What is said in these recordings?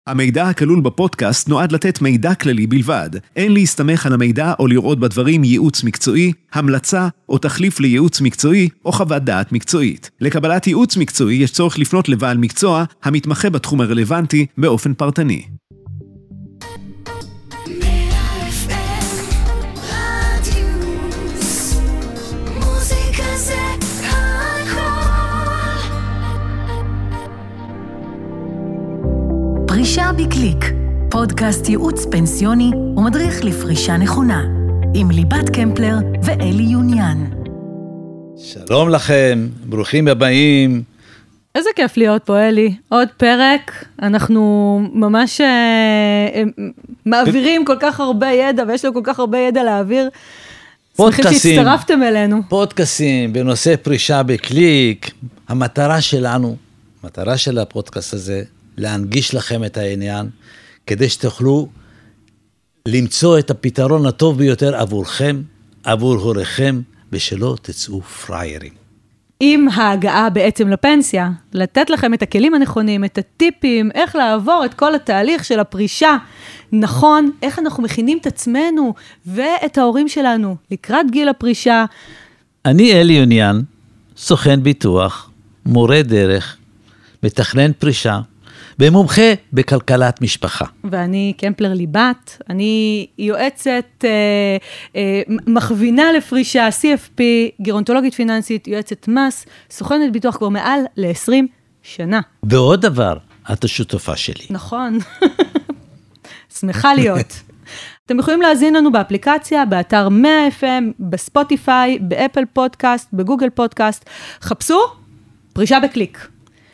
המידע הכלול בפודקאסט נועד לתת מידע כללי בלבד. אין להסתמך על המידע או לראות בדברים ייעוץ מקצועי, המלצה או תחליף לייעוץ מקצועי או חוות דעת מקצועית. לקבלת ייעוץ מקצועי יש צורך לפנות לבעל מקצוע המתמחה בתחום הרלוונטי באופן פרטני. פרישה בקליק, פודקאסט ייעוץ פנסיוני ומדריך לפרישה נכונה, עם ליבת קמפלר ואלי יוניאן. שלום לכם, ברוכים הבאים. איזה כיף להיות פה, אלי. עוד פרק, אנחנו ממש מעבירים כל כך הרבה ידע, ויש לו כל כך הרבה ידע להעביר. שמחים שהצטרפתם אלינו. פודקאסים בנושא פרישה בקליק. המטרה שלנו, המטרה של הפודקאסט הזה, להנגיש לכם את העניין, כדי שתוכלו למצוא את הפתרון הטוב ביותר עבורכם, עבור הוריכם, ושלא תצאו פריירים. עם ההגעה בעצם לפנסיה, לתת לכם את הכלים הנכונים, את הטיפים, איך לעבור את כל התהליך של הפרישה, נכון, איך אנחנו מכינים את עצמנו ואת ההורים שלנו לקראת גיל הפרישה. אני אלי יוניאן, סוכן ביטוח, מורה דרך, מתכנן פרישה, ומומחה בכלכלת משפחה. ואני קמפלר ליבת, אני יועצת, מכווינה לפרישה, CFP, גרונטולוגית פיננסית, יועצת מס, סוכנת ביטוח כבר מעל ל-20 שנה. ועוד דבר, את השותפה שלי. נכון. שמחה להיות. אתם יכולים להזין לנו באפליקציה, באתר 100 FM, בספוטיפיי, באפל פודקאסט, בגוגל פודקאסט. חפשו, פרישה בקליק.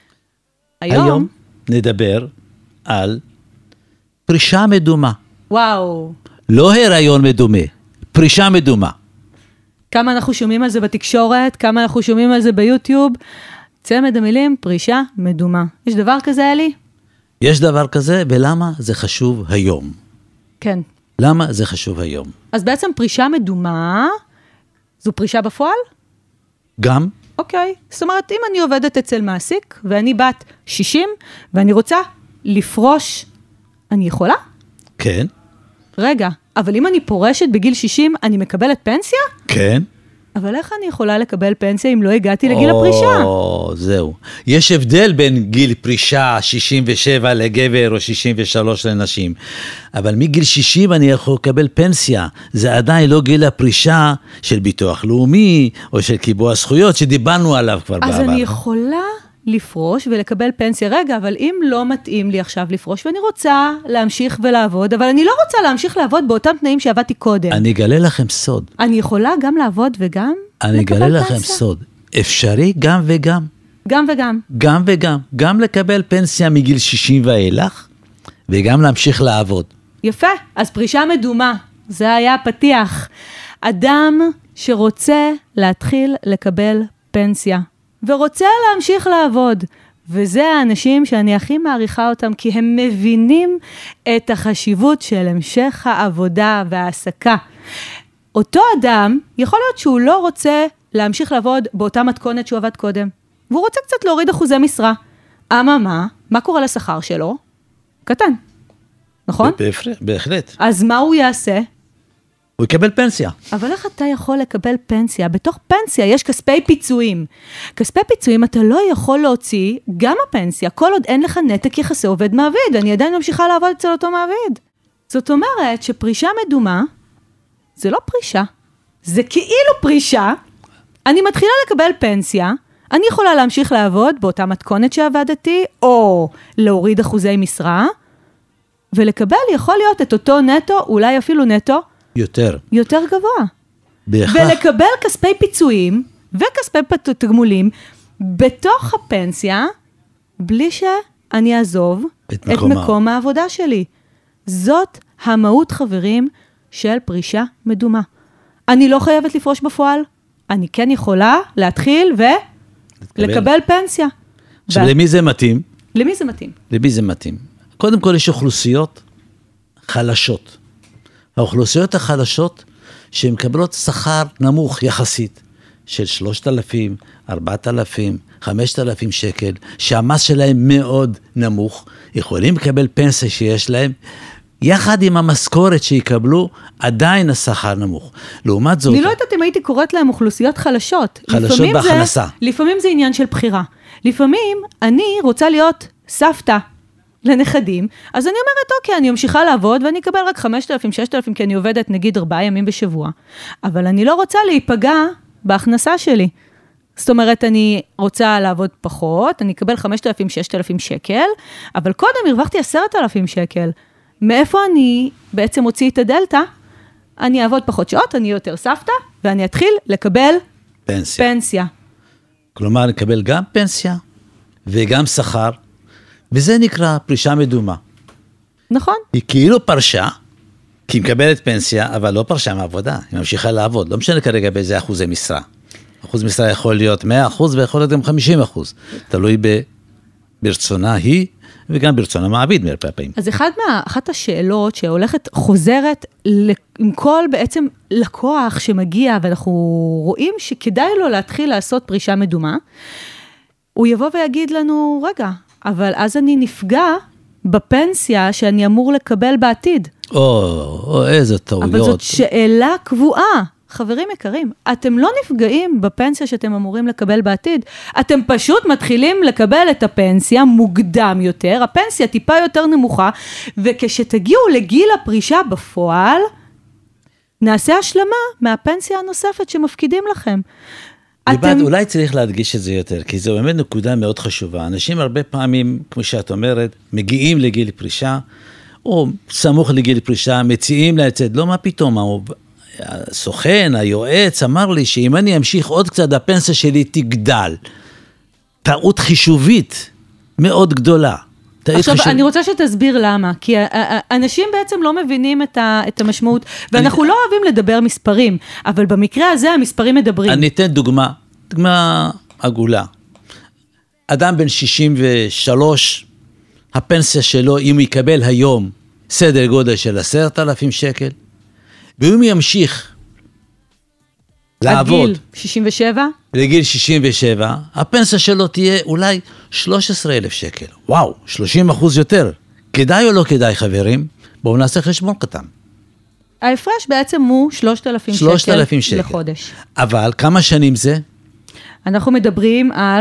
היום נדבר על פרישה מדומה. וואו. לא הריון מדומה, פרישה מדומה. כמה אנחנו שומעים על זה בתקשורת, כמה אנחנו שומעים על זה ביוטיוב. צמד המילים, פרישה מדומה. יש דבר כזה, אלי? יש דבר כזה, ולמה זה חשוב היום? כן. למה זה חשוב היום? אז בעצם פרישה מדומה, זו פרישה בפועל? גם. אוקיי, זאת אומרת, אם אני עובדת אצל מעסיק, ואני בת 60, ואני רוצה לפרוש, אני יכולה? כן. רגע, אבל אם אני פורשת בגיל 60, אני מקבלת פנסיה? כן. אבל איך אני יכולה לקבל פנסיה אם לא הגעתי לגיל הפרישה? זהו. יש הבדל בין גיל פרישה 67 לגבר או 63 לנשים. אבל מגיל 60 אני יכול לקבל פנסיה. זה עדיין לא גיל הפרישה של ביטוח לאומי או של קיבוע זכויות שדיברנו עליו כבר בעבר. אז אני יכולה לפרוש ולקבל פנסיה. רגע, אבל אם לא מתאים לי עכשיו לפרוש, ואני רוצה להמשיך ולעבוד, אבל אני לא רוצה להמשיך לעבוד באותם תנאים שעבדתי קודם. אני אגלה לכם סוד. אני יכולה גם לעבוד וגם אני אגלה לכם סוד. אפשרי גם וגם. גם וגם. גם וגם. גם לקבל פנסיה מגיל 60 ואילך, וגם להמשיך לעבוד. יפה. אז פרישה מדומה. זה היה הפתיח. אדם שרוצה להתחיל לקבל פנסיה. ורוצה להמשיך לעבוד. וזה האנשים שאני הכי מעריכה אותם, כי הם מבינים את החשיבות של המשך העבודה והעסקה. אותו אדם, יכול להיות שהוא לא רוצה להמשיך לעבוד באותה מתכונת שהוא עבד קודם. והוא רוצה קצת להוריד אחוזי משרה. מה קורה לשכר שלו? קטן. נכון? בהחלט. אז מה הוא יעשה? הוא יקבל פנסיה. אבל איך אתה יכול לקבל פנסיה? בתוך פנסיה יש כספי פיצויים. כספי פיצויים אתה לא יכול להוציא גם הפנסיה, כל עוד אין לך נתק יחסי עובד מעביד. אני עדיין ממשיכה לעבוד אצל אותו מעביד. זאת אומרת שפרישה מדומה, זה לא פרישה. זה כאילו פרישה. אני מתחילה לקבל פנסיה, אני יכולה להמשיך לעבוד באותה מתכונת שעבדתי, או להוריד אחוזי משרה, ולקבל יכול להיות את אותו נטו, אולי אפילו נטו, יותר גבוה. ולקבל כספי פיצויים וכספי תגמולים בתוך הפנסיה, בלי שאני אעזוב את מקום העבודה שלי. זאת המהות, חברים, של פרישה מדומה. אני לא חייבת לפרוש בפועל, אני כן יכולה להתחיל ולקבל פנסיה. עכשיו, למי זה מתאים? למי זה מתאים? למי זה מתאים? קודם כל יש אוכלוסיות חלשות. האוכלוסיות החלשות שהן מקבלות שכר נמוך יחסית, של 3,000, 4,000, 5,000 שקל, שהמס שלהם מאוד נמוך, יכולים לקבל פנסיה שיש להם, יחד עם המשכורת שיקבלו, עדיין השכר נמוך. לעומת זאת... אני לא יודעת אם הייתי קוראת להם אוכלוסיות חלשות. חלשות בהכנסה. לפעמים זה עניין של בחירה. לפעמים אני רוצה להיות סבתא לנכדים, אז אני אומרת, אוקיי, אני ממשיכה לעבוד, ואני אקבל רק 5,000, 6,000, כי אני עובדת נגיד 4 ימים בשבוע. אבל אני לא רוצה להיפגע בהכנסה שלי. זאת אומרת, אני רוצה לעבוד פחות, אני אקבל 5,000, 6,000 שקל, אבל קודם הרווחתי 10,000 שקל. מאיפה אני בעצם הוציא את הדלטה? אני אעבוד פחות שעות, אני יותר סבתא, ואני אתחיל לקבל פנסיה. כלומר, נקבל גם פנסיה וגם שכר, וזה נקרא פרישה מדומה. נכון. היא כאילו פרשה, כי היא מקבלת פנסיה, אבל לא פרשה מעבודה, היא ממשיכה לעבוד, לא משנה כרגע באיזה אחוזי משרה. אחוז משרה יכול להיות 100% ויכול להיות גם 50%, תלוי ברצונה היא, וגם ברצון המעביד מהרבה פעמים. אז אחת השאלות שהולכת חוזרת עם כל בעצם לקוח שמגיע, ואנחנו רואים שכדאי לו להתחיל לעשות פרישה מדומה, הוא יבוא ויגיד לנו, רגע, אבל אז אני נפגע בפנסיה שאני אמור לקבל בעתיד. איזה טעויות. אבל זאת שאלה קבועה. חברים יקרים, אתם לא נפגעים בפנסיה שאתם אמורים לקבל בעתיד, אתם פשוט מתחילים לקבל את הפנסיה מוקדם יותר, הפנסיה טיפה יותר נמוכה, וכשתגיעו לגיל הפרישה בפועל, נעשה השלמה מהפנסיה הנוספת שמפקידים לכם. אולי צריך להדגיש את זה יותר, כי זו באמת נקודה מאוד חשובה. אנשים הרבה פעמים, כמו שאת אומרת, מגיעים לגיל פרישה, או סמוך לגיל פרישה, מציעים לצאת, לא מה פתאום, הסוכן, היועץ, אמר לי שאם אני אמשיך עוד קצת, הפנסיה שלי תגדל. טעות חישובית מאוד גדולה. עכשיו, אני רוצה שתסביר למה, כי אנשים בעצם לא מבינים את המשמעות, ואנחנו לא אוהבים לדבר מספרים, אבל במקרה הזה המספרים מדברים. אני אתן דוגמה עגולה. אדם בן 63, הפנסיה שלו, אם הוא יקבל היום סדר גודל של 10,000 שקל, ואם ימשיך לעבוד... עד גיל 67? לגיל 67, הפנסיה שלו תהיה אולי 13,000 שקל. וואו, 30% יותר. כדאי או לא כדאי, חברים? בואו נעשה חשבון קטן. ההפרש בעצם הוא 3,000 שקל לחודש. אבל כמה שנים זה? אנחנו מדברים על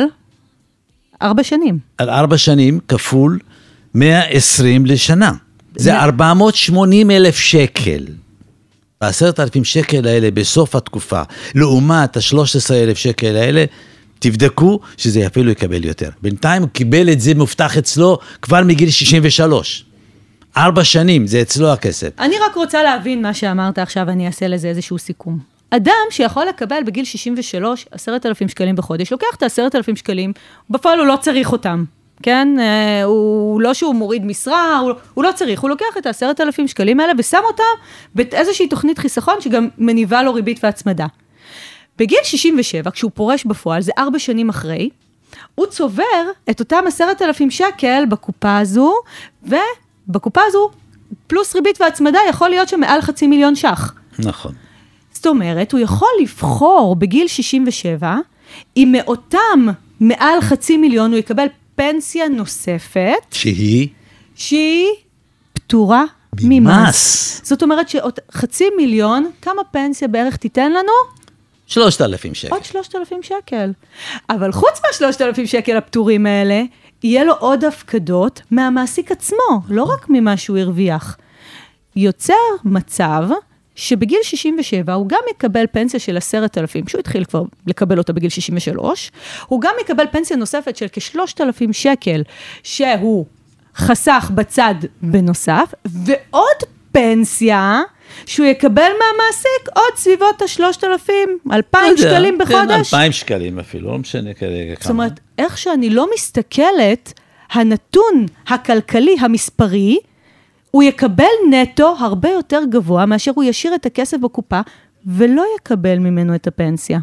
4 שנים. על 4 שנים כפול 120 לשנה. זה 480,000 שקל. 10,000 שקל האלה בסוף התקופה, לעומת ה-13,000 שקל האלה, תבדקו שזה אפילו יקבל יותר. בינתיים הוא קיבל את זה מובטח אצלו כבר מגיל 63. 4 שנים, זה אצלו הכסף. אני רק רוצה להבין מה שאמרת עכשיו, אני אעשה לזה איזשהו סיכום. אדם שיכול לקבל בגיל 63 10,000 שקלים בחודש, לוקח את 10,000 שקלים, בפועל הוא לא צריך אותם. כן, הוא לא שהוא מוריד משרה, הוא לא צריך, הוא לוקח את 10,000 שקלים האלה ושם אותם באיזושהי תוכנית חיסכון שגם מניבה לו ריבית והצמדה. בגיל 67, כשהוא פורש בפועל, זה 4 שנים אחרי, הוא צובר את אותם 10,000 שקל בקופה הזו, ובקופה הזו, פלוס ריבית והצמדה, יכול להיות שמעל 500,000 ש"ח. נכון. זאת אומרת, הוא יכול לבחור בגיל 67, אם מאותם מעל 500,000 הוא יקבל פנסיה נוספת, שהיא פטורה ממס. זאת אומרת שעוד 500,000, כמה פנסיה בערך תיתן לנו? 3,000 שקל. עוד 3,000 שקל. אבל חוץ מה-3,000 שקל הפטורים האלה, יהיה לו עוד הפקדות מהמעסיק עצמו, לא רק ממה שהוא הרוויח. יוצר מצב שבגיל 67 הוא גם יקבל פנסיה של 10,000, שהוא התחיל כבר לקבל אותה בגיל 63, הוא גם יקבל פנסיה נוספת של כ3,000 שקל, שהוא חסך בצד בנוסף, ועוד פנסיה שהוא יקבל מהמעסיק עוד סביבות ה-3,000, 2,000 שקלים בחודש. כן, 2,000 שקלים אפילו, לא משנה כרגע כמה. זאת אומרת, איך שאני לא מסתכלת, הנתון הכלכלי המספרי, הוא יקבל נטו הרבה יותר גבוה, מאשר הוא ישאיר את הכסף בקופה, ולא יקבל ממנו את הפנסיה.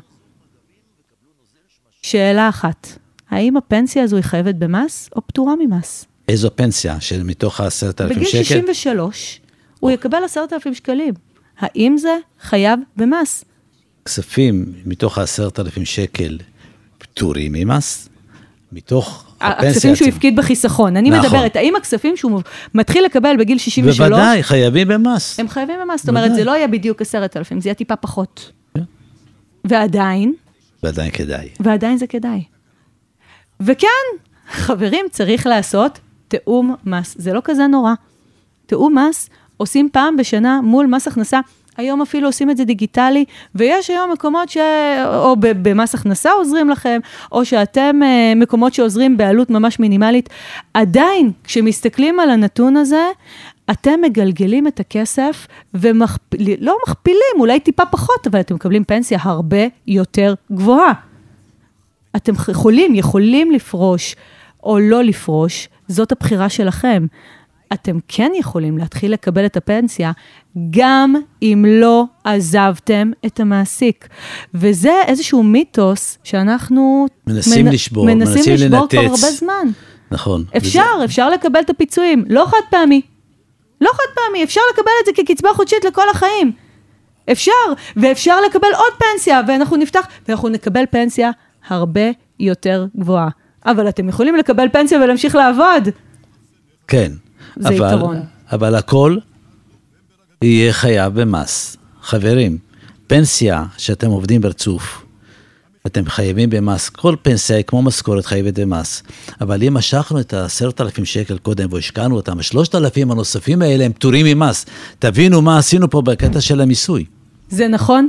שאלה אחת, האם הפנסיה הזו היא חייבת במס, או פטורה ממס? איזו פנסיה? שמתוך 10,000 שקל? בגיל 63, הוא יקבל 10,000 שקלים. האם זה חייב במס? כספים מתוך 10,000 שקל פטורים ממס, מתוך הפנסיה. הכספים שהוא הפקיד בחיסכון. אני מדברת, האם הכספים שהוא מתחיל לקבל בגיל 63? בוודאי, חייבים במס. הם חייבים במס, זאת אומרת, זה לא יהיה בדיוק 10,000, זה יהיה טיפה פחות. ועדיין כדאי. ועדיין זה כדאי. וכן, חברים, צריך לעשות תאום מס. זה לא כזה נורא. תאום מס עושים פעם בשנה מול מס הכנסה. היום אפילו עושים את זה דיגיטלי, ויש היום מקומות או במס הכנסה עוזרים לכם, או שאתם מקומות שעוזרים בעלות ממש מינימלית. עדיין, כשמסתכלים על הנתון הזה, אתם מגלגלים את הכסף, לא מכפילים, אולי טיפה פחות, אבל אתם מקבלים פנסיה הרבה יותר גבוהה. אתם יכולים לפרוש, או לא לפרוש, זאת הבחירה שלכם. אתם כן יכולים להתחיל לקבל את הפנסיה, גם אם לא עזבתם את המעסיק. וזה איזשהו מיתוס שאנחנו מנסים לשבור כבר הרבה זמן. נכון. אפשר לקבל את הפיצויים, לא חד פעמי. אפשר לקבל את זה כקצבה חודשית לכל החיים. ואפשר לקבל עוד פנסיה, ואנחנו נקבל פנסיה הרבה יותר גבוהה. אבל אתם יכולים לקבל פנסיה ולהמשיך לעבוד. כן. זה יתרון. אבל הכל יהיה חייב במס. חברים, פנסיה שאתם עובדים ברצוף, אתם חייבים במס. כל פנסיה כמו משכורת חייבת במס. אבל אם משכנו את 10,000 שקל קודם והשקענו אותם, 3,000 הנוספים האלה הם פטורים ממס. תבינו מה עשינו פה בקטע של המיסוי. זה נכון.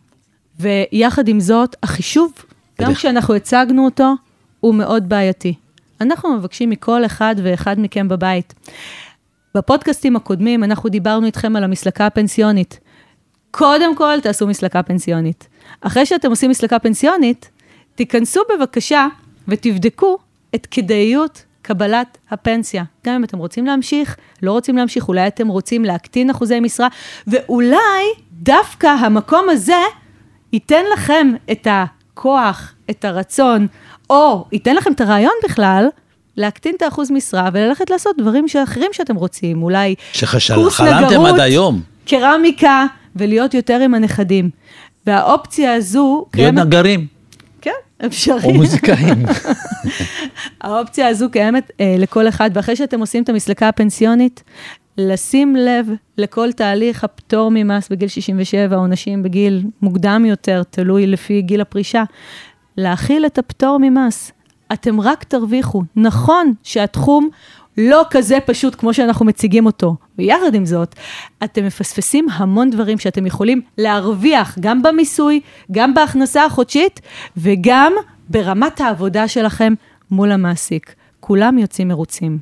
ויחד עם זאת, החישוב, גם כשאנחנו הצגנו אותו, הוא מאוד בעייתי. אנחנו מבקשים מכל אחד ואחד מכם בבית. בפודקאסטים הקודמים אנחנו דיברנו איתכם על המסלקה הפנסיונית. קודם כל תעשו מסלקה פנסיונית. אחרי שאתם עושים מסלקה פנסיונית, תיכנסו בבקשה ותבדקו את כדאיות קבלת הפנסיה. גם אם אתם רוצים להמשיך, לא רוצים להמשיך, אולי אתם רוצים להקטין אחוזי משרה, ואולי דווקא המקום הזה ייתן לכם את הכוח, את הרצון, או ייתן לכם את הרעיון בכלל, להקטין את האחוז משרה, וללכת לעשות דברים אחרים שאתם רוצים, אולי קורס נגרות, קרמיקה, ולהיות יותר עם הנכדים. והאופציה הזו... להיות נגרים. כן, אפשרי. או מוזיקאים. האופציה הזו קיימת לכל אחד, ואחרי שאתם עושים את המסלקה הפנסיונית, לשים לב לכל תהליך הפטור ממס בגיל 67, או נשים בגיל מוקדם יותר, תלוי לפי גיל הפרישה, להכיל את הפטור ממס. אתם רק תרוויחו. נכון שהתחום לא כזה פשוט כמו שאנחנו מציגים אותו. ויחד עם זאת, אתם מפספסים המון דברים שאתם יכולים להרוויח גם במיסוי, גם בהכנסה החודשית, וגם ברמת העבודה שלכם מול המעסיק. כולם יוצאים מרוצים.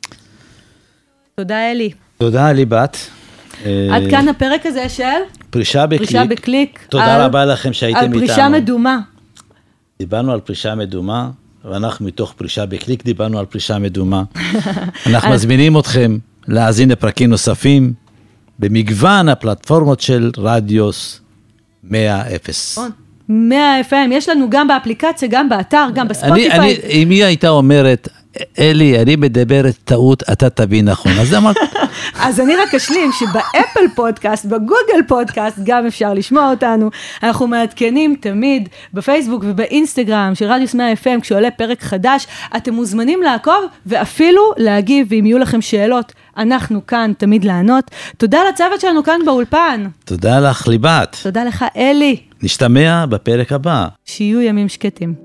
תודה אלי. תודה אלי בת. עד כאן הפרק הזה של פרישה בקליק. פרישה בקליק. תודה רבה לכם שהייתם איתנו. על פרישה מדומה. דיברנו על פרישה מדומה, ואנחנו מתוך פרישה בקליק דיברנו על פרישה מדומה. אנחנו מזמינים אתכם להאזין לפרקים נוספים, במגוון הפלטפורמות של רדיוס 100-0. 100 FM, יש לנו גם באפליקציה, גם באתר, גם בספוטיפיי. אם היא הייתה אומרת, אלי, אני מדברת טעות, אתה תבין נכון. אז אמרת... אז אני רק אשלים שבאפל פודקאסט, בגוגל פודקאסט, גם אפשר לשמוע אותנו. אנחנו מעדכנים תמיד בפייסבוק ובאינסטגרם של רדיוס 100 FM, כשעולה פרק חדש, אתם מוזמנים לעקוב ואפילו להגיב, ואם יהיו לכם שאלות, אנחנו כאן תמיד לענות. תודה לצוות שלנו כאן באולפן. תודה לך ליבת. תודה לך אלי. נשתמע בפרק הבא. שיהיו ימים שקטים.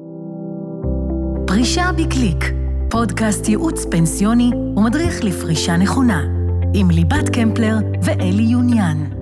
פרישה בקליק, פודקאסט ייעוץ פנסיוני ומדריך לפרישה נכונה, עם ליבת קמפלר ואלי יוניאן.